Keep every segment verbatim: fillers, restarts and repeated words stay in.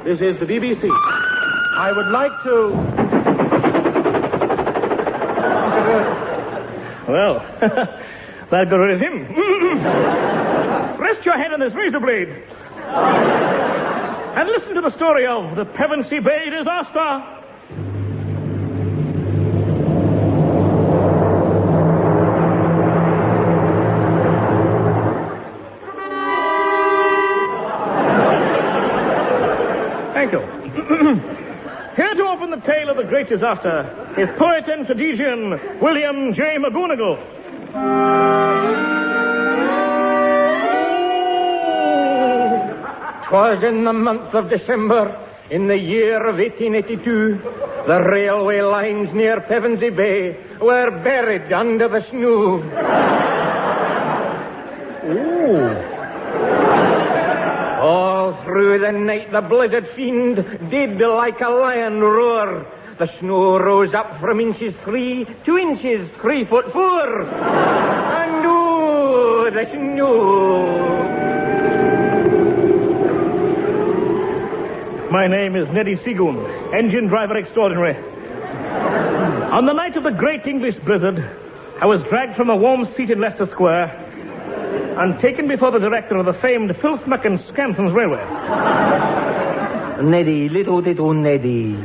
This is the B B C. I would like to... Well, that got rid of him. Rest your head on this razor blade. And listen to the story of the Pevensey Bay disaster. Thank you. Here to open the tale of the great disaster is poet and tragedian William J. McGonagall. 'Twas in the month of December, in the year of eighteen eighty-two, the railway lines near Pevensey Bay were buried under the snow. Ooh. All through the night the blizzard fiend did like a lion roar. The snow rose up from inches three to inches three foot four. And oh, the snow. My name is Neddy Seagoon, engine driver extraordinary. On the night of the great English blizzard, I was dragged from a warm seat in Leicester Square and taken before the director of the famed Filthmuck and Scamptons Railway. Neddy, little, little Neddy.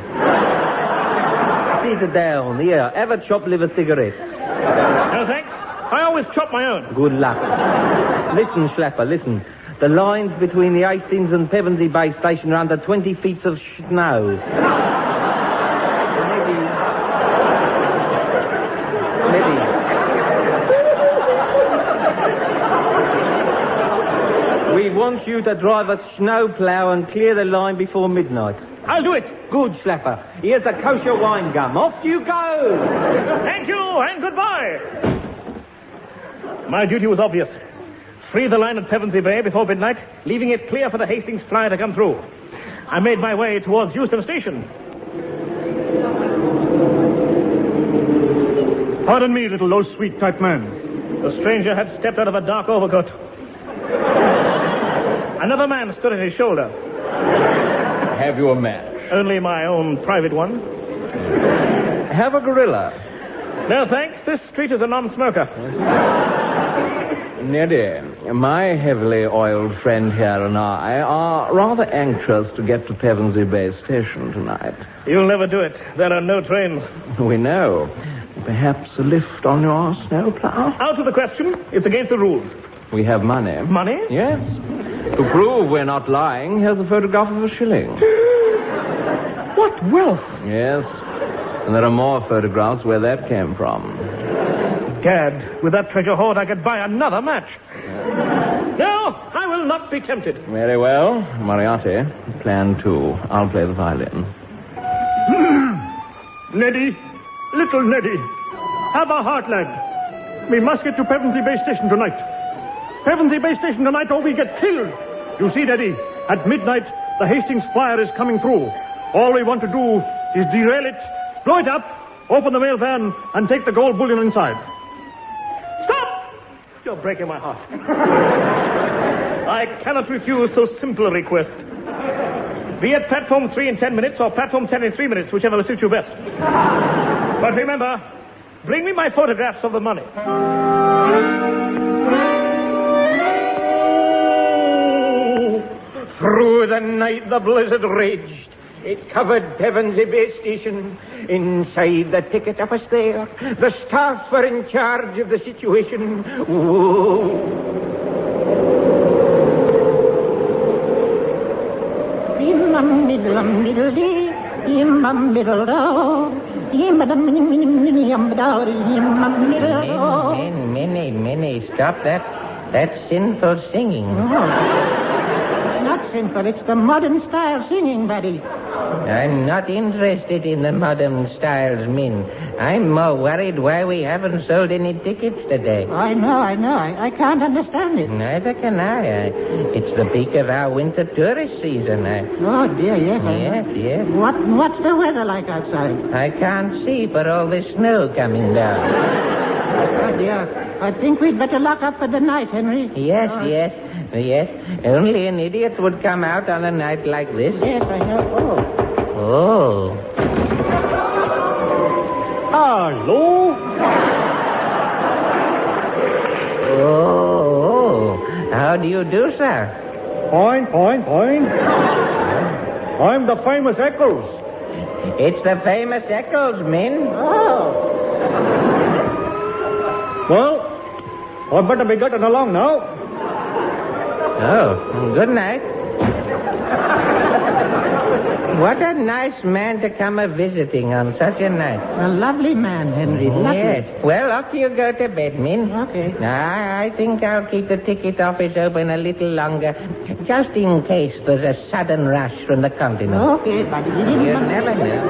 Sit down. Here, have a chopped liver cigarette. No, thanks. I always chop my own. Good luck. Listen, Schlapper, listen. The lines between the Hastings and Pevensey Bay Station are under twenty feet of snow. Neddy. Neddy. We want you to drive a snowplow and clear the line before midnight. I'll do it. Good, Schlapper. Here's a kosher wine gum. Off you go. Thank you, and goodbye. My duty was obvious. Free the line at Pevensey Bay before midnight, leaving it clear for the Hastings flyer to come through. I made my way towards Euston Station. Pardon me, little low sweet type man. The stranger had stepped out of a dark overcoat. Another man stood at his shoulder. Have you a match? Only my own private one. Have a gorilla. No, thanks. This street is a non-smoker. Neddy, my heavily oiled friend here and I are rather anxious to get to Pevensey Bay Station tonight. You'll never do it. There are no trains. We know. Perhaps a lift on your snowplow? Out of the question. It's against the rules. We have money. Money? Yes. To prove we're not lying, here's a photograph of a shilling. What wealth? Yes. And there are more photographs where that came from. Gad, with that treasure hoard, I could buy another match. No, I will not be tempted. Very well. Moriarty, plan two. I'll play the violin. Neddy, little Neddy, have a heart, lad. We must get to Pevensey Bay Station tonight. Pevensey Bay Station tonight or we get killed. You see, Neddy, at midnight, the Hastings flyer is coming through. All we want to do is derail it, blow it up, open the mail van, and take the gold bullion inside. Stop! You're breaking my heart. I cannot refuse so simple a request. Be at platform three in ten minutes or platform ten in three minutes, whichever will suit you best. But remember, bring me my photographs of the money. Through the night the blizzard raged. It covered Pevensey Bay Station. Inside the ticket office there, the staff were in charge of the situation. Whoa. In the middle, middle day, in the middle road, in the middle, middle Minnie, Minnie, stop that. That's sinful singing. Not sinful, it's the modern style singing, buddy. I'm not interested in the modern styles, Min. I'm more worried why we haven't sold any tickets today. I know, I know. I, I can't understand it. Neither can I. I. It's the peak of our winter tourist season. I... Oh, dear, yes. Yes, I... yes. What, what's the weather like outside? I can't see for all the snow coming down. Oh, dear. I think we'd better lock up for the night, Henry. Yes, oh. yes. Yes, only an idiot would come out on a night like this. Yes, I know. Oh. Oh. Hello? Oh. How do you do, sir? Fine, fine, fine. I'm the famous Eccles. It's the famous Eccles, Min. Oh. Well, I'd better be getting along now. Oh, good night. What a nice man to come a-visiting on such a night. A lovely man, Henry. Lovely. Yes. Well, off you go to bed, Min. Okay. I, I think I'll keep the ticket office open a little longer, just in case there's a sudden rush from the continent. Okay, buddy. You never know.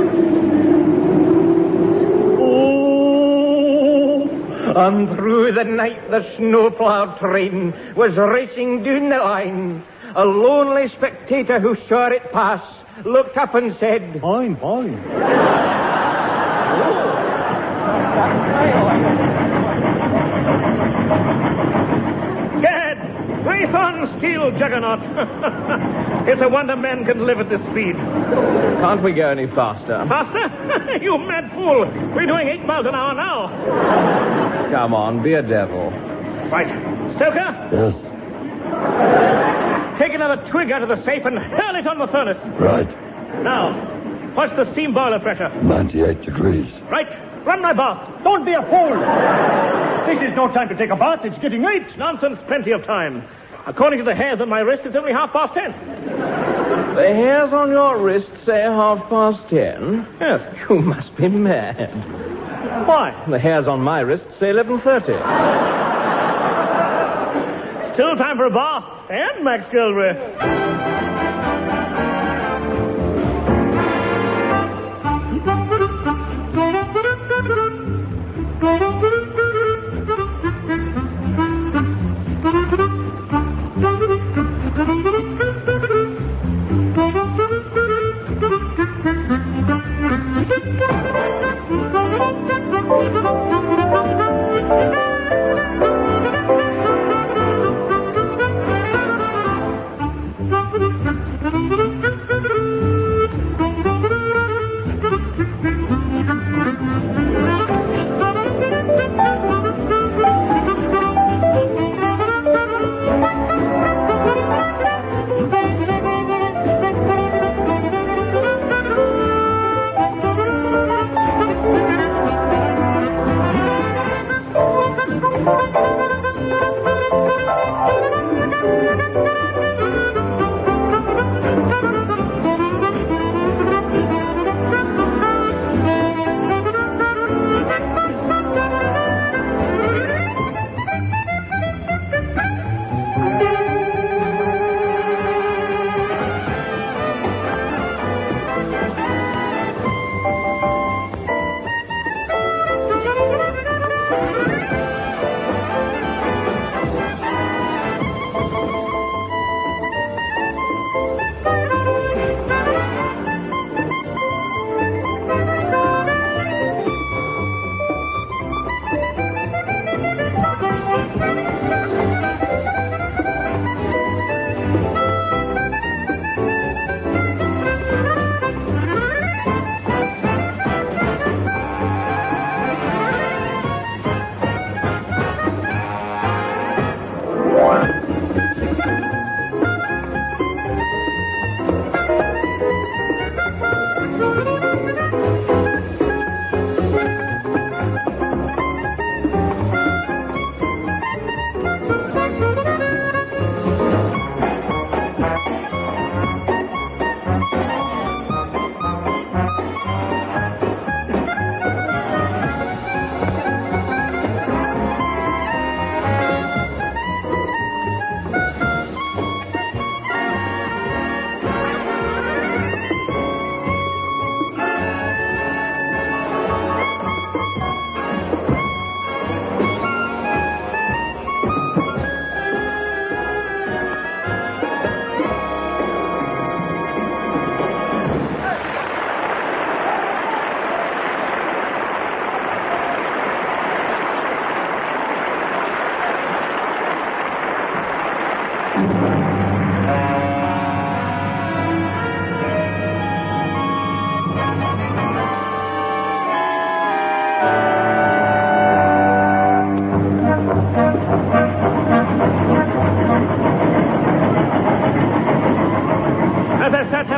Oh, and through the night the snowplow train was racing down the line. A lonely spectator who saw it pass looked up and said, Fine, fine. Gad! Race on, steel juggernaut. It's a wonder men can live at this speed. Can't we go any faster? Faster? You mad fool. We're doing eight miles an hour now. Come on, be a devil. Right. Stoker? Yes. Take another twig out of the safe and hurl it on the furnace. Right. Now, what's the steam boiler pressure? ninety-eight degrees. Right. Run my bath. Don't be a fool. This is no time to take a bath. It's getting late. Nonsense. Plenty of time. According to the hairs on my wrist, it's only half past ten. The hairs on your wrist say half past ten? Yes. You must be mad. Why? The hairs on my wrist say eleven thirty. Still time for a bath. And Max Gilray. Thank you.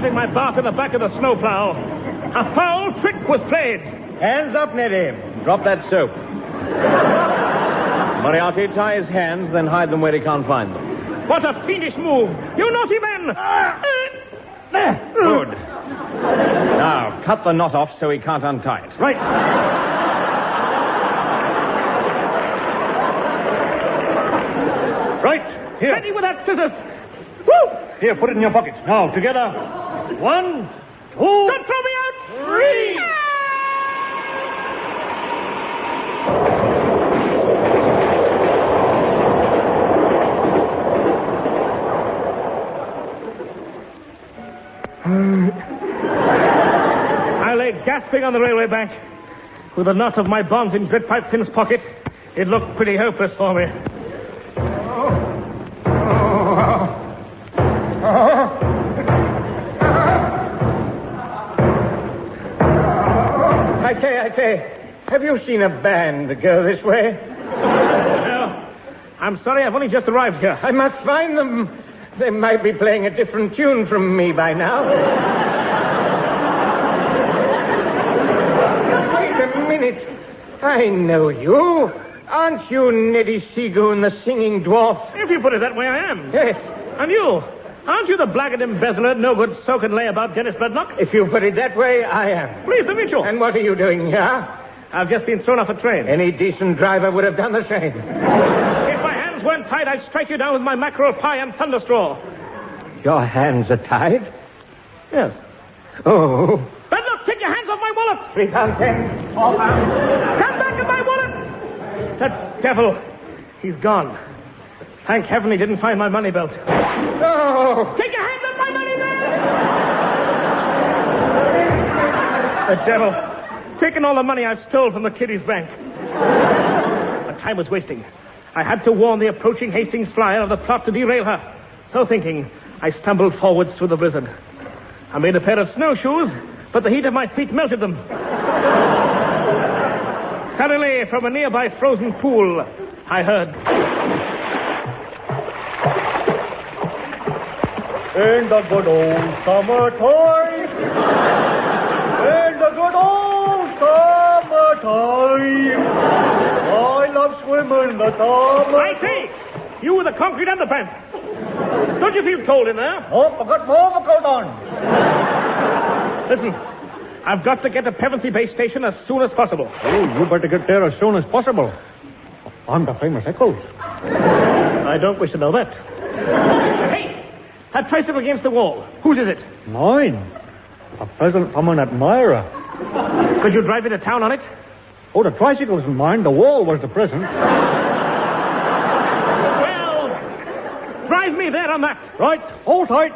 having my bath in the back of the snowplow. A foul trick was played. Hands up, Neddy. Drop that soap. Moriarty, tie his hands, then hide them where he can't find them. What a fiendish move. You naughty men. Good. Now, cut the knot off so he can't untie it. Right. Right. Here. Ready with that scissors. Woo! Here, put it in your pocket. Now, together. One, two... Don't throw me out! Three! I lay gasping on the railway bank with the knot of my bonds in Gritpipe Finn's pocket. It looked pretty hopeless for me. I say, I say, have you seen a band go this way? No. I'm sorry, I've only just arrived here. I must find them. They might be playing a different tune from me by now. Wait a minute. I know you. Aren't you Neddy Seagoon, the singing dwarf? If you put it that way, I am. Yes. And you? Aren't you the blackguard embezzler, no good soak and lay about Dennis Bednock? If you put it that way, I am. Pleased to meet you. And what are you doing here? I've just been thrown off a train. Any decent driver would have done the same. If my hands weren't tied, I'd strike you down with my mackerel pie and thunderstraw. Your hands are tied? Yes. Oh. Bednock, take your hands off my wallet! Three pounds ten. Four pounds. Come back to my wallet! That devil. He's gone. Thank heaven he didn't find my money belt. No! Take your hands off my money belt! The devil. Taken all the money I stole from the kiddies' bank. But time was wasting. I had to warn the approaching Hastings flyer of the plot to derail her. So thinking, I stumbled forwards through the blizzard. I made a pair of snowshoes, but the heat of my feet melted them. Suddenly, from a nearby frozen pool, I heard... In the good old summertime. In the good old summertime. I love swimming in the summer. I say, you with the concrete underpants. Don't you feel cold in there? Oh, I got more of a coat on. Listen, I've got to get to Pevensey Bay Station as soon as possible. Oh, you better get there as soon as possible. I'm the famous Eccles. I don't wish to know that. Hey! That tricycle against the wall. Whose is it? Mine. A present from an admirer. Could you drive into town on it? Oh, the tricycle isn't mine. The wall was the present. Well, drive me there on that. Right. Hold tight.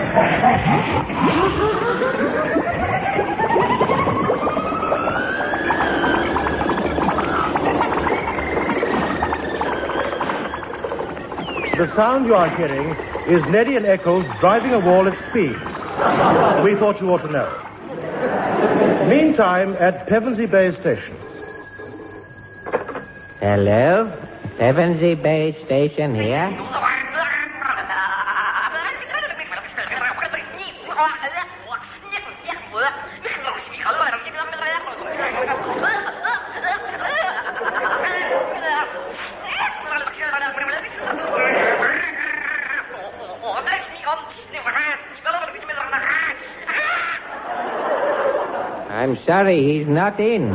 The sound you are hearing is Neddy and Eccles driving a wall at speed. We thought you ought to know. Meantime, at Pevensey Bay Station. Hello? Pevensey Bay Station here? I'm sorry, he's not in.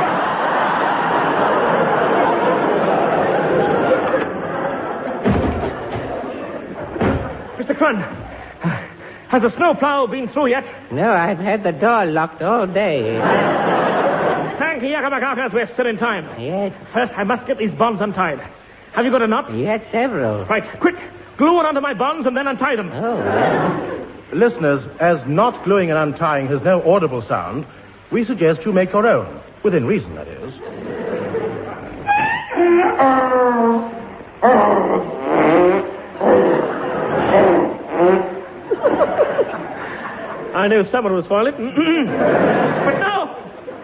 Mister Crun, has the snowplow been through yet? No, I've had the door locked all day. Thank Yakamakas, we're still in time. Yes, First, I must get these bonds untied. Have you got a knot? yes, several. Right, quick. Glue it onto my bonds and then untie them. Oh, well. Listeners, as knot gluing and untying has no audible sound, we suggest you make your own. Within reason, that is. I knew someone would spoil it. But no!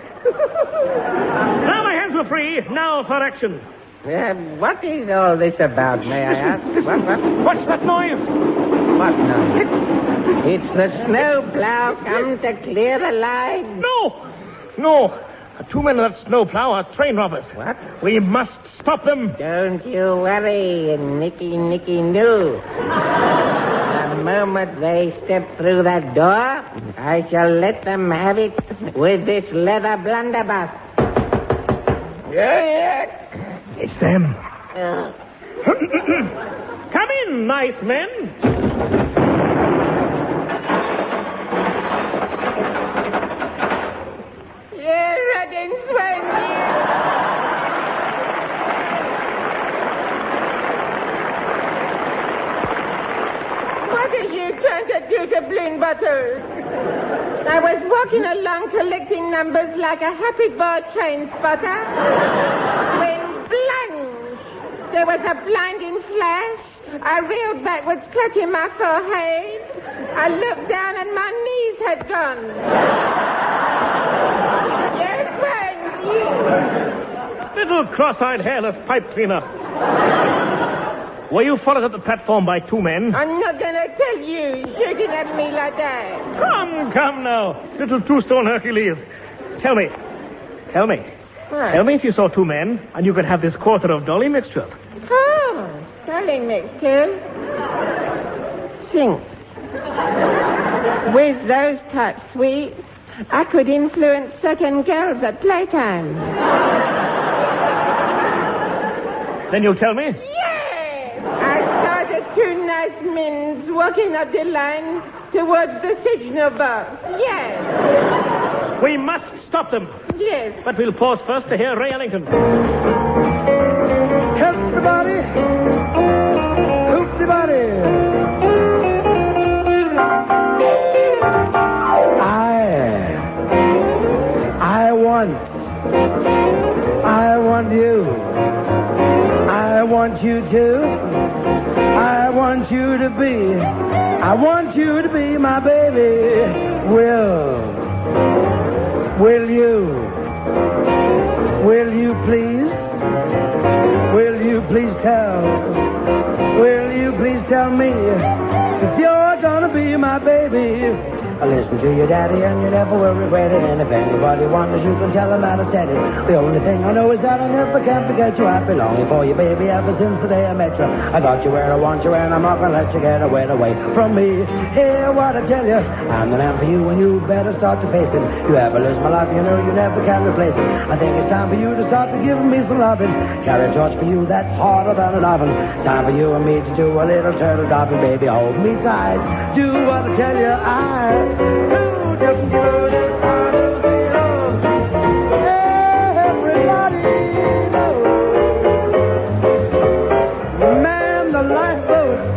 Now my hands were free. Now for action. Uh, what is all this about, may I ask? What, what? What's that noise? What noise? It's the snowplow come to clear the line. No! No! The two men in that snowplow are train robbers. What? We must stop them. Don't you worry, Nicky Nicky Noo. The moment they step through that door, I shall let them have it with this leather blunderbuss. Yeah, yeah. It's them. Uh, Come in, nice men. yeah, Ruddin Swan, What are you trying to do to Blind Butters? I was walking along collecting numbers like a happy bored train spotter when plunge! There was a blinding flash. I reeled backwards, clutching my forehead. I looked down and my knees had gone. Yes, friends, you. Little cross-eyed, hairless pipe cleaner. Were you followed at the platform by two men? I'm not going to tell you, shooting at me like that. Come, come now. Little two-stone Hercules. Tell me. Tell me. What? Tell me if you saw two men and you could have this quarter of Dolly mixture. Oh, darling mixture. Think. With those touch sweets, I could influence certain girls at playtime. Then you'll tell me? Yes! I saw the two nice men walking up the line towards the signal box. Yes. We must stop them. Yes. But we'll pause first to hear Ray Ellington. Everybody, everybody. I, I want, I want you. I want you to. I want you to be. I want you to be my baby. Will, will you? Will you please? Will you please tell? Will you please tell me if you're gonna be my baby? I listen to your daddy and you never will regret it. And if anybody wonders, you can tell them that I said it. The only thing I know is that I never can forget you. I've been longing for you, baby, ever since the day I met you. I got you where I want you, and I'm not gonna let you get away away from me. Hear what I tell you, I'm the man for you, and you better start to face it. You ever lose my love, you know you never can replace it. I think it's time for you to start to give me some loving. Carry a torch for you that's harder than an oven. Time for you and me to do a little turtle diving, baby. Hold me tight, do what I tell you. I everybody knows. Man, the lifeboats.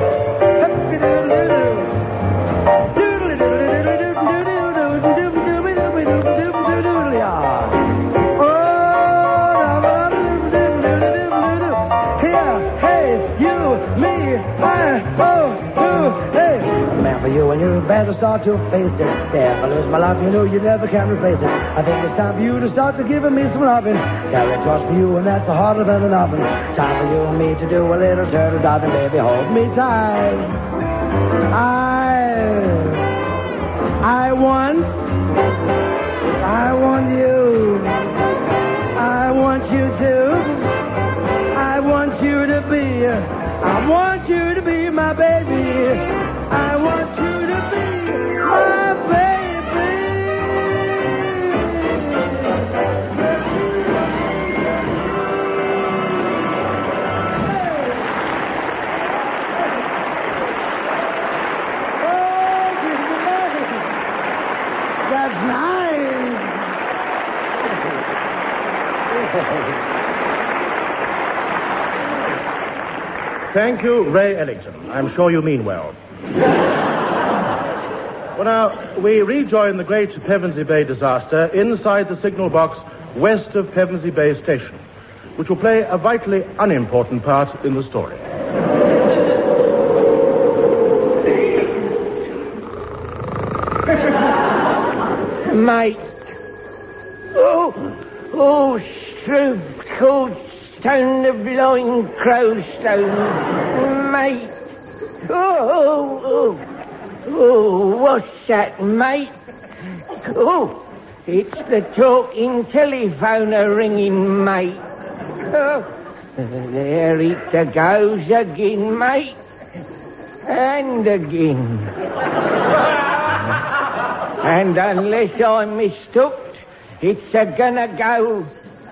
Here, hey, you, me, I, oh, you, hey. Man for you, and you better start to face it. Yeah, if I lose my life, you know you never can replace it. I think it's time for you to start to giving me some loving. Carry a torch for you, and that's harder than an oven. Time for you and me to do a little turtle diving, baby. Hold me tight. I, I want, I want you. I want you to. I want you to be. I want you to be my baby. I want you to be my baby. Oh, that's nice. Thank you, Ray Ellington. I'm sure you mean well. Well, now, we rejoin the great Pevensey Bay disaster inside the signal box west of Pevensey Bay Station, which will play a vitally unimportant part in the story. Mate. Oh, oh, Struve, cold stone, the blowing crowstone. Mate. Oh, oh, oh. Oh, What's that, mate? Oh, it's the talking telephone a-ringing, mate. Oh, there it goes again, mate. And again. And unless I'm mistook, it's a-gonna go...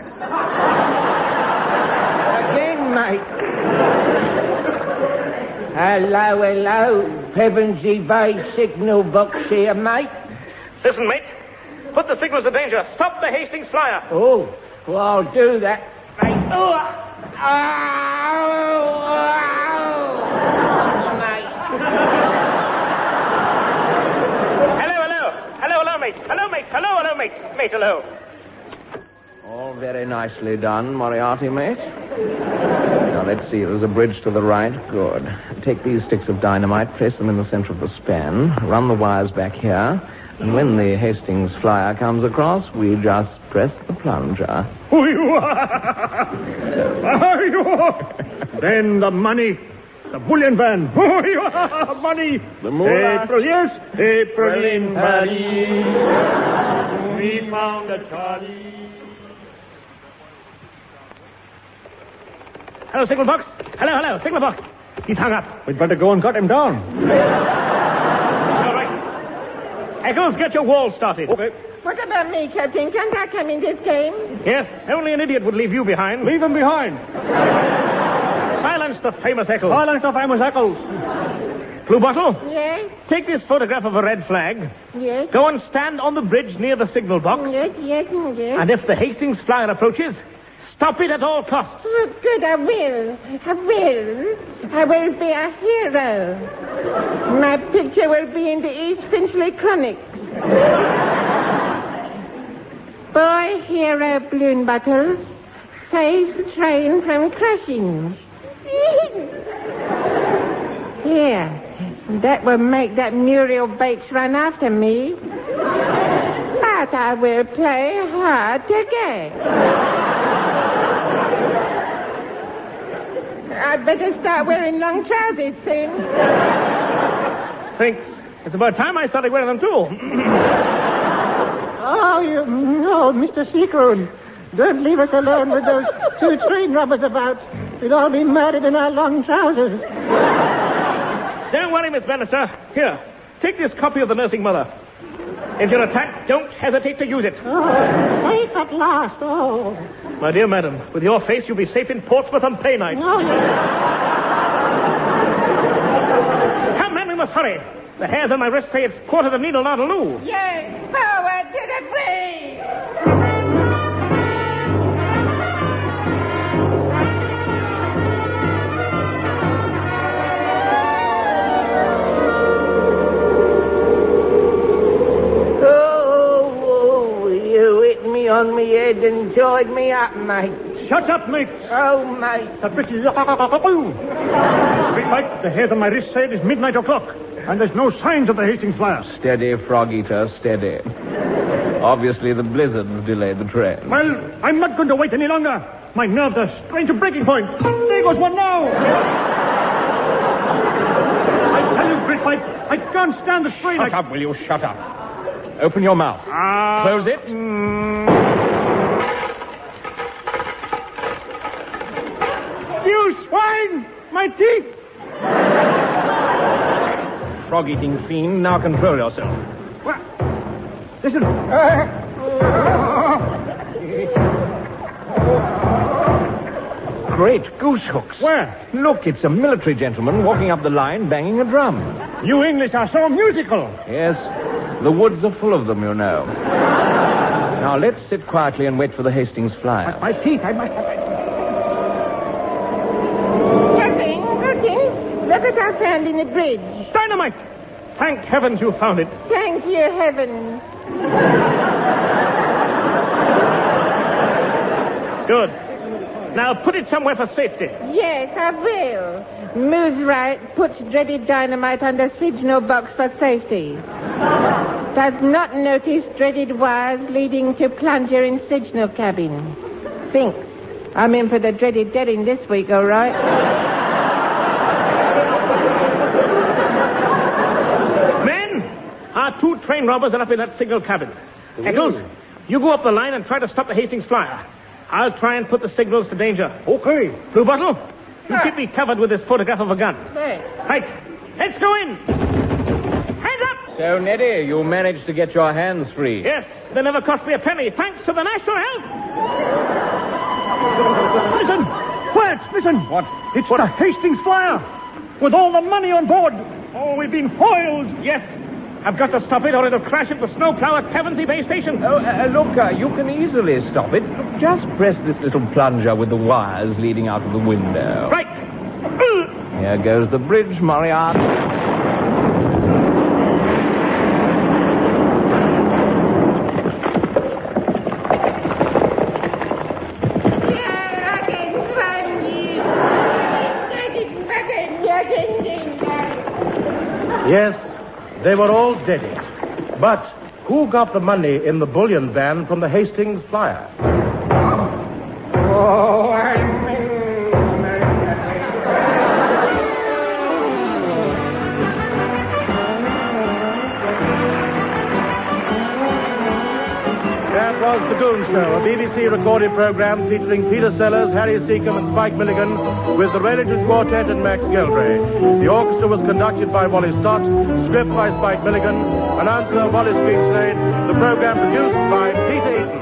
again, mate. Hello, hello. Pevensey Bay signal box here, mate. Listen, mate. Put the signals of danger. Stop the Hastings flyer. Oh, well, I'll do that, mate. Oh, oh, oh, mate. Hello, hello. Hello, hello, mate. Hello, mate. Hello, hello, mate. Mate, hello. All very nicely done, Moriarty, mate. Now, let's see. There's a bridge to the right. Good. Take these sticks of dynamite, place them in the center of the span, run the wires back here, and when the Hastings flyer comes across, we just press the plunger. Who you are? Are you? Then the money. The bullion van. Who you are? Money. The moolah. April, yes. April in Paris. We found a Charlie. Hello, signal box. Hello, hello, signal box. He's hung up. We'd better go and cut him down. All right. Eccles, get your wall started. Okay. What about me, Captain? Can't I come in this game? Yes, only an idiot would leave you behind. Leave him behind. Silence the famous Eccles. Silence the famous Eccles. Blue Bottle? Yes? Take this photograph of a red flag. Yes? Go and stand on the bridge near the signal box. Yes, yes, yes. And if the Hastings flyer approaches, stop it at all costs. Oh, good, I will. I will. I will be a hero. My picture will be in the East Finchley Chronic. Boy hero balloon bottles saves the train from crashing. Here, that will make that Muriel Bates run after me. But I will play hard to get. I'd better start wearing long trousers soon. Thanks. It's about time I started wearing them, too. Oh, you... No, Mister Seacroon. Don't leave us alone with those two train robbers about. We'd all be murdered in our long trousers. Don't worry, Miss Bannister. Here, take this copy of the Nursing Mother. If you're attacked, don't hesitate to use it. Oh, safe at last. Oh. My dear madam, with your face, you'll be safe in Portsmouth on pay night. Oh, yes. Come, man, we must hurry. The hairs on my wrist say it's quarter to needle, not a loo. Yes, forward to the bridge. On me head and tied me up, mate. Shut up, mate. Oh, mate. The British... Big Mike, the hairs on my wrist say it is midnight o'clock, and there's no signs of the Hastings flyer. Steady, Frog Eater, steady. Obviously, the blizzard's delayed the train. Well, I'm not going to wait any longer. My nerves are strained to breaking point. There goes one now. I tell you, Great Mike, I can't stand the strain. Shut I... up, will you? Shut up. Open your mouth. Uh, Close it. Mm... You swine! My teeth! Frog-eating fiend, now control yourself. What? Listen. Great goose hooks. Where? Look, it's a military gentleman walking up the line banging a drum. You English are so musical. Yes, the woods are full of them, you know. Now, let's sit quietly and wait for the Hastings flyer. My, my teeth, I might... Captain, Captain, look what I found in the bridge. Dynamite! Thank heavens you found it. Thank you, heavens. Good. Now put it somewhere for safety. Yes, I will. Moves right, puts dreaded dynamite under signal box for safety. Does not notice dreaded wires leading to plunger in signal cabin. Thinks. I'm in for the dreaded deading this week, all right? Men, train robbers are up in that signal cabin. Eccles, you go up the line and try to stop the Hastings flyer. I'll try and put the signals to danger. Okay. Blue Bottle, you keep me covered with this photograph of a gun. Right. Right. Let's go in. Hands up! So, Neddy, you managed to get your hands free. Yes, they never cost me a penny, thanks to the national help. Listen! Quiet! Listen! What? It's the Hastings flyer, with all the money on board. Oh, we've been foiled. Yes. I've got to stop it or it'll crash into the snowplow at Pevensey Bay Station. Oh, uh, look, uh, you can easily stop it. Just press this little plunger with the wires leading out of the window. Right. Here goes the bridge, Moriarty. Yes, they were all deaded. But who got the money in the bullion van from the Hastings flyer? Oh, I'm... That was The Goon Show, a B B C recorded program featuring Peter Sellers, Harry Seacombe, and Spike Milligan, with the Relative Quartet and Max Geldray. The orchestra was conducted by Wally Stott, script by Spike Milligan, announcer Wallace Beachlade, the program produced by Peter Eaton.